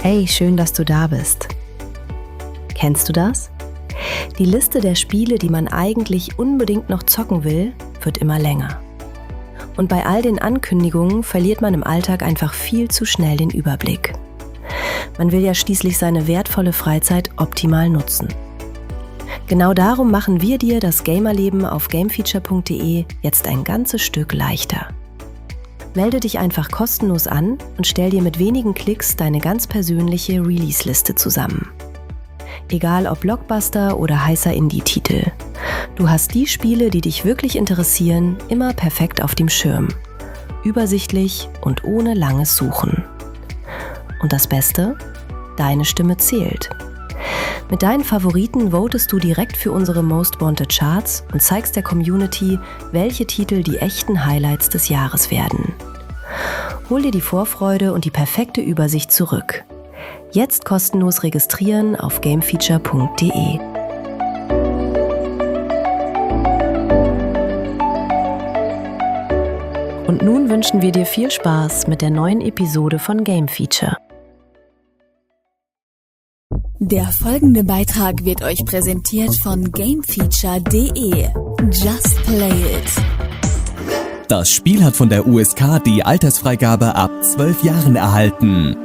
Hey, schön, dass du da bist. Kennst du das? Die Liste der Spiele, die man eigentlich unbedingt noch zocken will, wird immer länger. Und bei all den Ankündigungen verliert man im Alltag einfach viel zu schnell den Überblick. Man will ja schließlich seine wertvolle Freizeit optimal nutzen. Genau darum machen wir dir das Gamerleben auf gamefeature.de jetzt ein ganzes Stück leichter. Melde dich einfach kostenlos an und stell dir mit wenigen Klicks deine ganz persönliche Release-Liste zusammen. Egal ob Blockbuster oder heißer Indie-Titel. Du hast die Spiele, die dich wirklich interessieren, immer perfekt auf dem Schirm. Übersichtlich und ohne langes Suchen. Und das Beste? Deine Stimme zählt. Mit deinen Favoriten votest du direkt für unsere Most Wanted Charts und zeigst der Community, welche Titel die echten Highlights des Jahres werden. Hol dir die Vorfreude und die perfekte Übersicht zurück. Jetzt kostenlos registrieren auf gamefeature.de. Und nun wünschen wir dir viel Spaß mit der neuen Episode von Game Feature. Der folgende Beitrag wird euch präsentiert von gamefeature.de. Just play it. Das Spiel hat von der USK die Altersfreigabe ab 12 Jahren erhalten.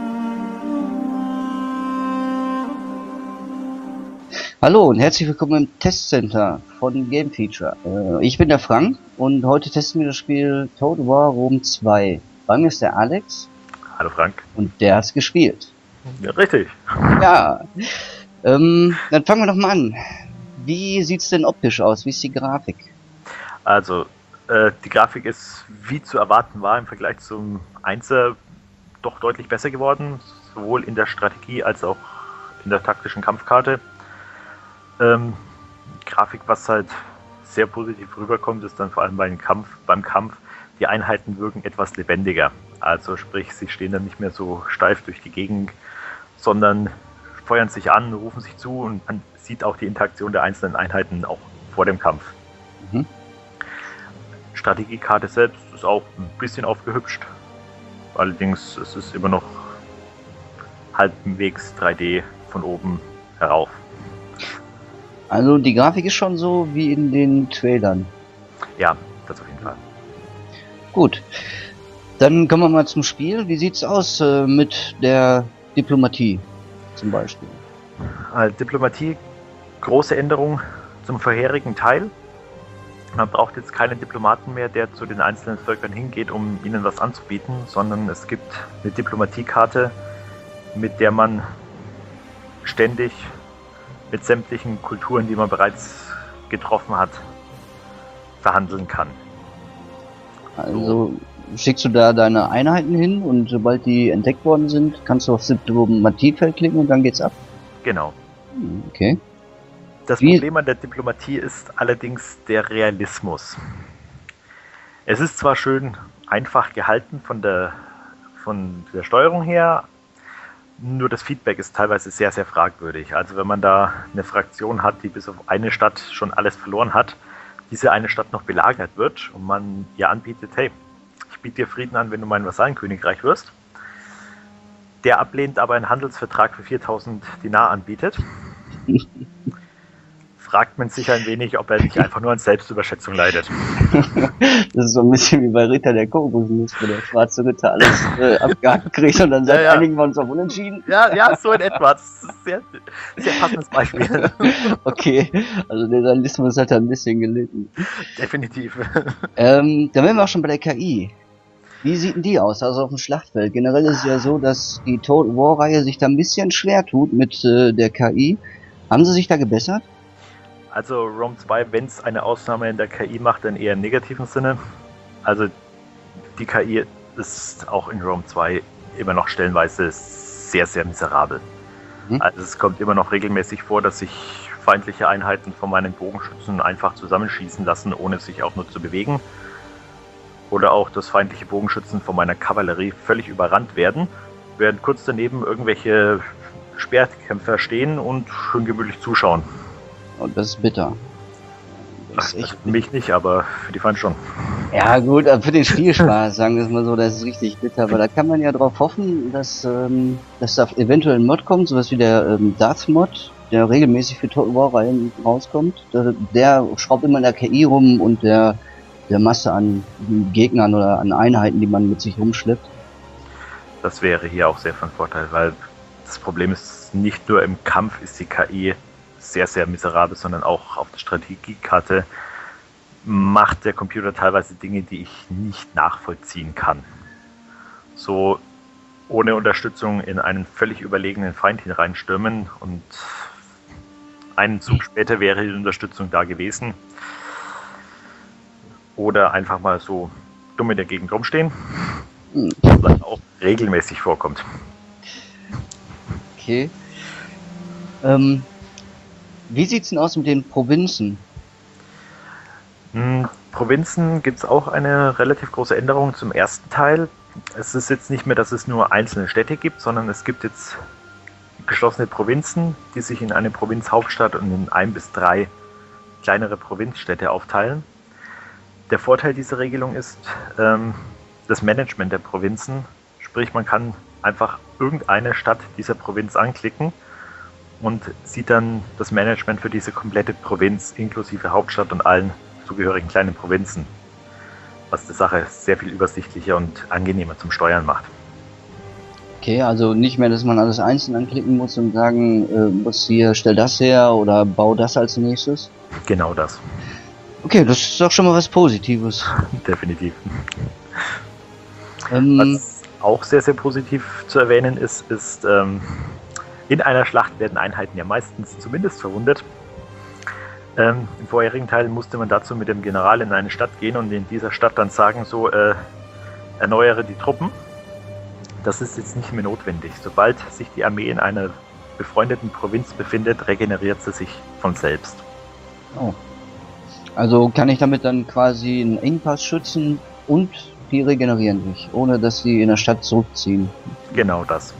Hallo und herzlich willkommen im Testcenter von Game Feature. Ich bin der Frank und heute testen wir das Spiel Total War Rome 2. Bei mir ist der Alex. Hallo Frank. Und der hat's gespielt. Ja, richtig. Ja, dann fangen wir doch mal an. Wie sieht's denn optisch aus? Wie ist die Grafik? Also, die Grafik ist, wie zu erwarten war, im Vergleich zum Einser doch deutlich besser geworden. Sowohl in der Strategie als auch in der taktischen Kampfkarte. Grafik, was halt sehr positiv rüberkommt, ist dann vor allem beim Kampf, die Einheiten wirken etwas lebendiger. Also sprich, sie stehen dann nicht mehr so steif durch die Gegend, sondern feuern sich an, rufen sich zu und man sieht auch die Interaktion der einzelnen Einheiten auch vor dem Kampf. Mhm. Strategiekarte selbst ist auch ein bisschen aufgehübscht. Allerdings ist es immer noch halbwegs 3D von oben herauf. Also die Grafik ist schon so wie in den Trailern. Ja, das auf jeden Fall. Gut. Dann kommen wir mal zum Spiel. Wie sieht's aus mit der Diplomatie zum Beispiel? Diplomatie, große Änderung zum vorherigen Teil. Man braucht jetzt keinen Diplomaten mehr, der zu den einzelnen Völkern hingeht, um ihnen was anzubieten, sondern es gibt eine Diplomatiekarte, mit der man ständig mit sämtlichen Kulturen, die man bereits getroffen hat, verhandeln kann. Also schickst du da deine Einheiten hin und sobald die entdeckt worden sind, kannst du auf Diplomatiefeld klicken und dann geht's ab? Genau. Okay. Das Problem an der Diplomatie ist allerdings der Realismus. Es ist zwar schön einfach gehalten von der Steuerung her, nur das Feedback ist teilweise sehr, sehr fragwürdig. Also wenn man da eine Fraktion hat, die bis auf eine Stadt schon alles verloren hat, diese eine Stadt noch belagert wird und man ihr anbietet, hey, ich biete dir Frieden an, wenn du mein Vassallenkönigreich wirst, der ablehnt, aber einen Handelsvertrag für 4000 Dinar anbietet, fragt man sich ein wenig, ob er nicht einfach nur an Selbstüberschätzung leidet. Das ist so ein bisschen wie bei Ritter der Kokosnuss, wo der schwarze Ritter alles abgehakt kriegt und dann sagt, einigen wir uns auf Unentschieden. Ja, so in etwa. Das ist ein sehr, sehr passendes Beispiel. Okay, also der Realismus hat da ein bisschen gelitten. Definitiv. Dann wären wir auch schon bei der KI. Wie sieht denn die aus, also auf dem Schlachtfeld? Generell ist es ja so, dass die Total War-Reihe sich da ein bisschen schwer tut mit der KI. Haben sie sich da gebessert? Also Rome 2, wenn es eine Ausnahme in der KI macht, dann eher im negativen Sinne. Also die KI ist auch in Rome 2 immer noch stellenweise sehr, sehr miserabel. Also es kommt immer noch regelmäßig vor, dass sich feindliche Einheiten von meinen Bogenschützen einfach zusammenschießen lassen, ohne sich auch nur zu bewegen. Oder auch, dass feindliche Bogenschützen von meiner Kavallerie völlig überrannt werden, während kurz daneben irgendwelche Speerkämpfer stehen und schön gemütlich zuschauen. Und das ist bitter. Das ist echt mich nicht, aber für die Feind schon. Ja gut, für den Spielspaß, sagen wir es mal so, das ist richtig bitter, aber da kann man ja drauf hoffen, dass da eventuell ein Mod kommt, sowas wie der Darth-Mod, der regelmäßig für Total War-Reihen rauskommt. Der schraubt immer in der KI rum und der Masse an Gegnern oder an Einheiten, die man mit sich rumschleppt. Das wäre hier auch sehr von Vorteil, weil das Problem ist, nicht nur im Kampf ist die KI sehr, sehr miserabel, sondern auch auf der Strategiekarte macht der Computer teilweise Dinge, die ich nicht nachvollziehen kann. So ohne Unterstützung in einen völlig überlegenen Feind hineinstürmen und einen Zug später wäre die Unterstützung da gewesen. Oder einfach mal so dumm in der Gegend rumstehen, was auch regelmäßig vorkommt. Okay. Wie sieht's denn aus mit den Provinzen? Provinzen gibt es auch eine relativ große Änderung zum ersten Teil. Es ist jetzt nicht mehr, dass es nur einzelne Städte gibt, sondern es gibt jetzt geschlossene Provinzen, die sich in eine Provinzhauptstadt und in 1 bis 3 kleinere Provinzstädte aufteilen. Der Vorteil dieser Regelung ist das Management der Provinzen, sprich man kann einfach irgendeine Stadt dieser Provinz anklicken und sieht dann das Management für diese komplette Provinz inklusive Hauptstadt und allen zugehörigen kleinen Provinzen, was die Sache sehr viel übersichtlicher und angenehmer zum Steuern macht. Okay, also nicht mehr, dass man alles einzeln anklicken muss und sagen muss, hier stell das her oder bau das als nächstes. Genau das. Okay, das ist doch schon mal was Positives. Definitiv. Was auch sehr, sehr positiv zu erwähnen ist, in einer Schlacht werden Einheiten ja meistens zumindest verwundet. Im vorherigen Teil musste man dazu mit dem General in eine Stadt gehen und in dieser Stadt dann sagen, so erneuere die Truppen. Das ist jetzt nicht mehr notwendig. Sobald sich die Armee in einer befreundeten Provinz befindet, regeneriert sie sich von selbst. Oh. Also kann ich damit dann quasi einen Engpass schützen und die regenerieren sich, ohne dass sie in der Stadt zurückziehen. Genau das.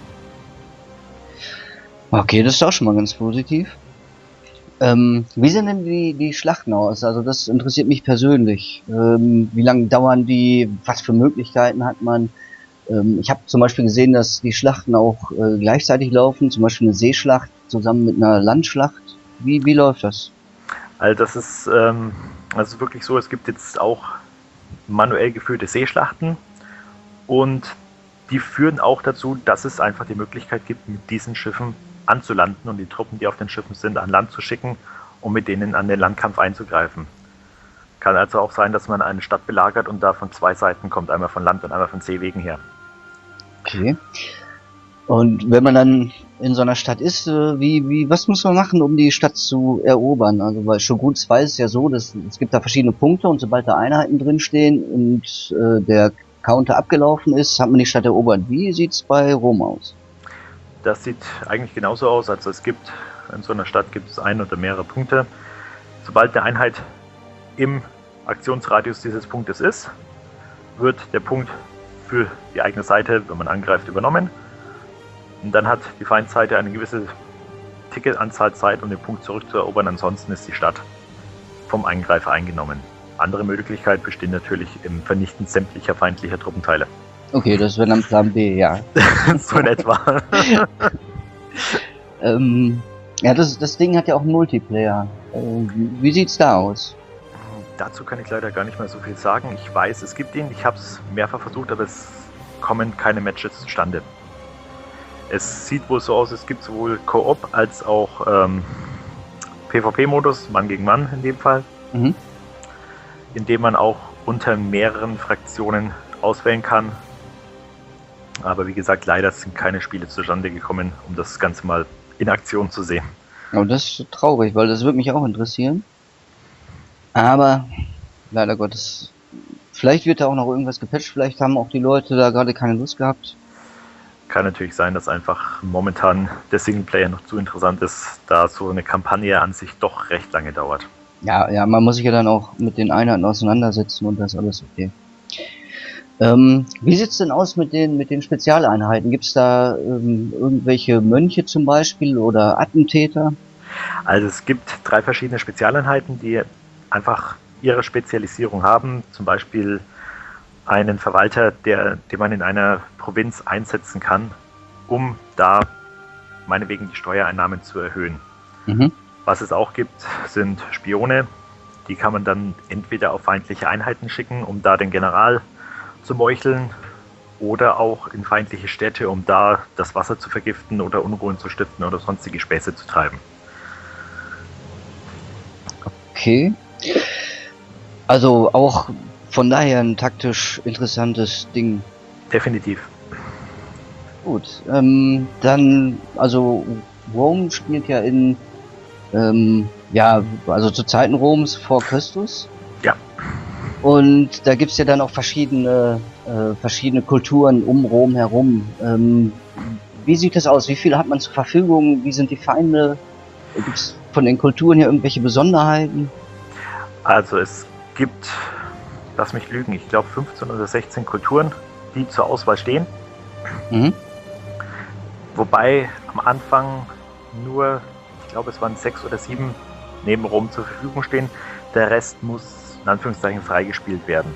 Okay, das ist auch schon mal ganz positiv. Wie sehen denn die Schlachten aus? Also das interessiert mich persönlich. Wie lange dauern die? Was für Möglichkeiten hat man? Ich habe zum Beispiel gesehen, dass die Schlachten auch gleichzeitig laufen, zum Beispiel eine Seeschlacht zusammen mit einer Landschlacht. Wie läuft das? Also das ist also wirklich so, es gibt jetzt auch manuell geführte Seeschlachten und die führen auch dazu, dass es einfach die Möglichkeit gibt, mit diesen Schiffen anzulanden und die Truppen, die auf den Schiffen sind, an Land zu schicken, um mit denen an den Landkampf einzugreifen. Kann also auch sein, dass man eine Stadt belagert und da von 2 Seiten kommt, einmal von Land und einmal von Seewegen her. Okay. Und wenn man dann in so einer Stadt ist, was muss man machen, um die Stadt zu erobern? Also bei Shogun 2 ist es ja so, dass es gibt da verschiedene Punkte und sobald da Einheiten drinstehen und der Counter abgelaufen ist, hat man die Stadt erobert. Wie sieht's bei Rom aus? Das sieht eigentlich genauso aus, also in so einer Stadt gibt es 1 oder mehrere Punkte. Sobald eine Einheit im Aktionsradius dieses Punktes ist, wird der Punkt für die eigene Seite, wenn man angreift, übernommen. Und dann hat die Feindseite eine gewisse Ticketanzahl Zeit, um den Punkt zurückzuerobern. Ansonsten ist die Stadt vom Angreifer eingenommen. Andere Möglichkeit besteht natürlich im Vernichten sämtlicher feindlicher Truppenteile. Okay, das wäre dann Plan B, ja. So in etwa. Ja, das Ding hat ja auch einen Multiplayer. Wie sieht's da aus? Dazu kann ich leider gar nicht mehr so viel sagen. Ich weiß, es gibt ihn, ich habe es mehrfach versucht, aber es kommen keine Matches zustande. Es sieht wohl so aus, es gibt sowohl Koop als auch PvP-Modus, Mann gegen Mann in dem Fall, in dem man auch unter mehreren Fraktionen auswählen kann. Aber wie gesagt, leider sind keine Spiele zustande gekommen, um das Ganze mal in Aktion zu sehen. Oh, das ist traurig, weil das würde mich auch interessieren. Aber leider Gottes, vielleicht wird da auch noch irgendwas gepatcht, vielleicht haben auch die Leute da gerade keine Lust gehabt. Kann natürlich sein, dass einfach momentan der Singleplayer noch zu interessant ist, da so eine Kampagne an sich doch recht lange dauert. Ja, man muss sich ja dann auch mit den Einheiten auseinandersetzen und das ist alles okay. Wie sieht's denn aus mit den Spezialeinheiten? Gibt's da irgendwelche Mönche zum Beispiel oder Attentäter? Also es gibt 3 verschiedene Spezialeinheiten, die einfach ihre Spezialisierung haben, zum Beispiel einen Verwalter, den man in einer Provinz einsetzen kann, um da meinetwegen die Steuereinnahmen zu erhöhen. Mhm. Was es auch gibt, sind Spione. Die kann man dann entweder auf feindliche Einheiten schicken, um da den General zu meucheln, oder auch in feindliche Städte, um da das Wasser zu vergiften oder Unruhen zu stiften oder sonstige Späße zu treiben. Okay. Also auch von daher ein taktisch interessantes Ding. Definitiv. Gut. Dann, also Rom spielt ja also zu Zeiten Roms vor Christus. Ja. Und da gibt's ja dann auch verschiedene Kulturen um Rom herum. Wie sieht das aus? Wie viel hat man zur Verfügung? Wie sind die Feinde? Gibt's von den Kulturen hier irgendwelche Besonderheiten? Also es gibt, lass mich lügen, ich glaube 15 oder 16 Kulturen, die zur Auswahl stehen. Mhm. Wobei am Anfang nur, ich glaube es waren 6 oder 7 neben Rom zur Verfügung stehen. Der Rest muss in Anführungszeichen freigespielt werden.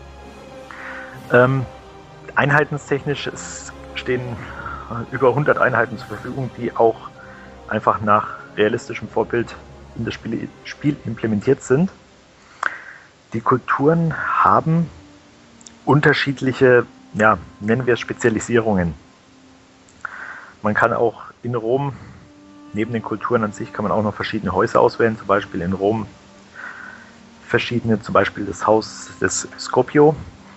Einheitenstechnisch stehen über 100 Einheiten zur Verfügung, die auch einfach nach realistischem Vorbild in das Spiel implementiert sind. Die Kulturen haben unterschiedliche, nennen wir es Spezialisierungen. Man kann auch in Rom, neben den Kulturen an sich, kann man auch noch verschiedene Häuser auswählen. Zum Beispiel in Rom zum Beispiel das Haus des Scipio,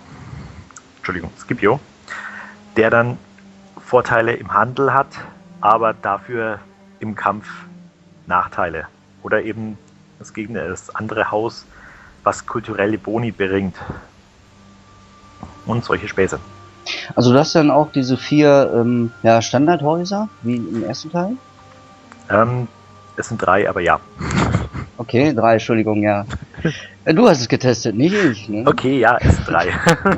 der dann Vorteile im Handel hat, aber dafür im Kampf Nachteile. Oder eben das andere Haus, was kulturelle Boni bringt. Und solche Späße. Also du hast dann auch diese 4 Standardhäuser, wie im ersten Teil? Es sind 3, aber ja. Okay, 3, Entschuldigung, ja. Du hast es getestet, nicht ich, ne? Okay, ja, es sind 3.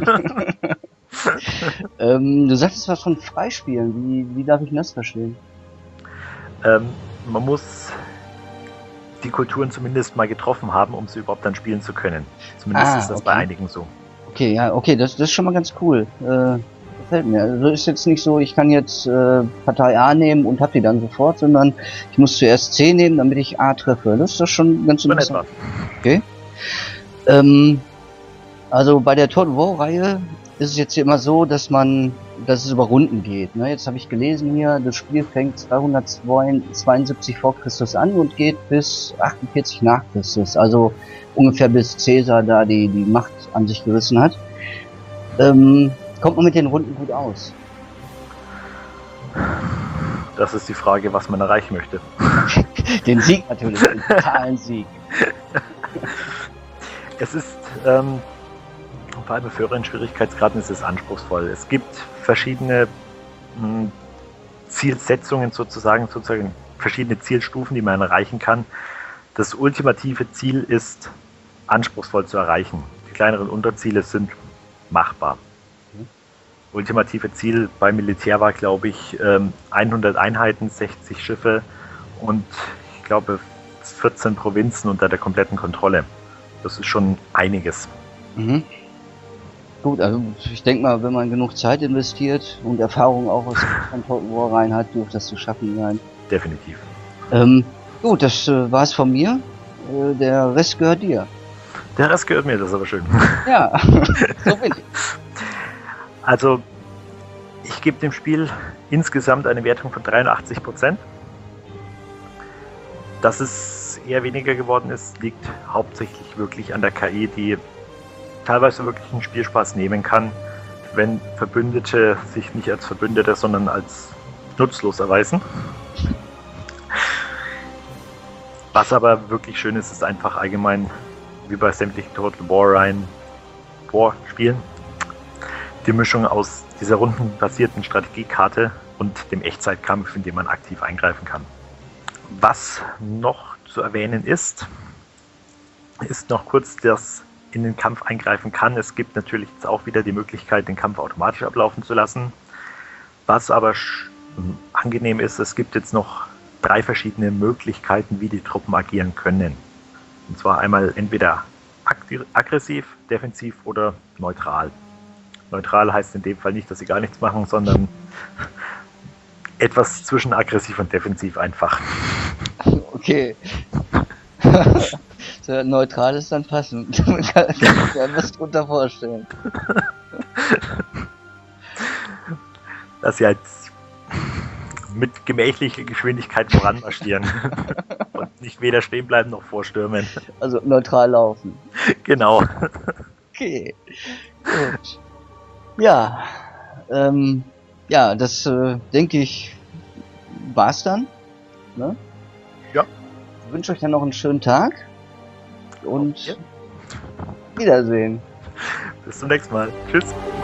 Du sagtest was von Freispielen. Wie darf ich das verstehen? Man muss die Kulturen zumindest mal getroffen haben, um sie überhaupt dann spielen zu können. Zumindest ist das bei einigen so. Okay, das ist schon mal ganz cool. Gefällt mir. Also ist jetzt nicht so, ich kann jetzt Partei A nehmen und hab die dann sofort, sondern ich muss zuerst C nehmen, damit ich A treffe. Das ist doch schon ganz interessant. Okay. Also bei der Total War Reihe ist es jetzt hier immer so, dass es über Runden geht. Ne? Jetzt habe ich gelesen hier, das Spiel fängt 272 vor Christus an und geht bis 48 nach Christus. Also ungefähr bis Caesar da die Macht an sich gerissen hat. Kommt man mit den Runden gut aus? Das ist die Frage, was man erreichen möchte. Den Sieg natürlich, den totalen Sieg. Es ist, vor allem bei höheren Schwierigkeitsgraden ist es anspruchsvoll. Es gibt verschiedene Zielsetzungen sozusagen verschiedene Zielstufen, die man erreichen kann. Das ultimative Ziel ist anspruchsvoll zu erreichen. Die kleineren Unterziele sind machbar. Ultimative Ziel beim Militär war, glaube ich, 100 Einheiten, 60 Schiffe und ich glaube 14 Provinzen unter der kompletten Kontrolle. Das ist schon einiges. Mhm. Gut, also ich denke mal, wenn man genug Zeit investiert und Erfahrung auch aus Total War rein hat, dürfte das zu schaffen sein. Definitiv. Gut, das war's von mir. Der Rest gehört dir. Der Rest gehört mir, das ist aber schön. Ja, so bin ich. Also, ich gebe dem Spiel insgesamt eine Wertung von 83%. Dass es eher weniger geworden ist, liegt hauptsächlich wirklich an der KI, die teilweise wirklich einen Spielspaß nehmen kann, wenn Verbündete sich nicht als Verbündete, sondern als nutzlos erweisen. Was aber wirklich schön ist, ist einfach allgemein, wie bei sämtlichen Total War Spielen, die Mischung aus dieser rundenbasierten Strategiekarte und dem Echtzeitkampf, in dem man aktiv eingreifen kann. Was noch zu erwähnen ist noch kurz das in den Kampf eingreifen kann. Es gibt natürlich jetzt auch wieder die Möglichkeit, den Kampf automatisch ablaufen zu lassen. Was aber angenehm ist, es gibt jetzt noch 3 verschiedene Möglichkeiten, wie die Truppen agieren können. Und zwar einmal entweder aggressiv, defensiv oder neutral. Neutral heißt in dem Fall nicht, dass sie gar nichts machen, sondern etwas zwischen aggressiv und defensiv einfach. Okay. So, neutral ist dann passend. Man kann sich ja was drunter vorstellen. Dass sie halt mit gemächlicher Geschwindigkeit voranmarschieren und nicht weder stehen bleiben noch vorstürmen. Also neutral laufen. Genau. Okay. Gut. Ja. Ja, das denke ich war's dann. Ne? Ja. Ich wünsche euch dann noch einen schönen Tag und Ja. Wiedersehen. Bis zum nächsten Mal. Tschüss.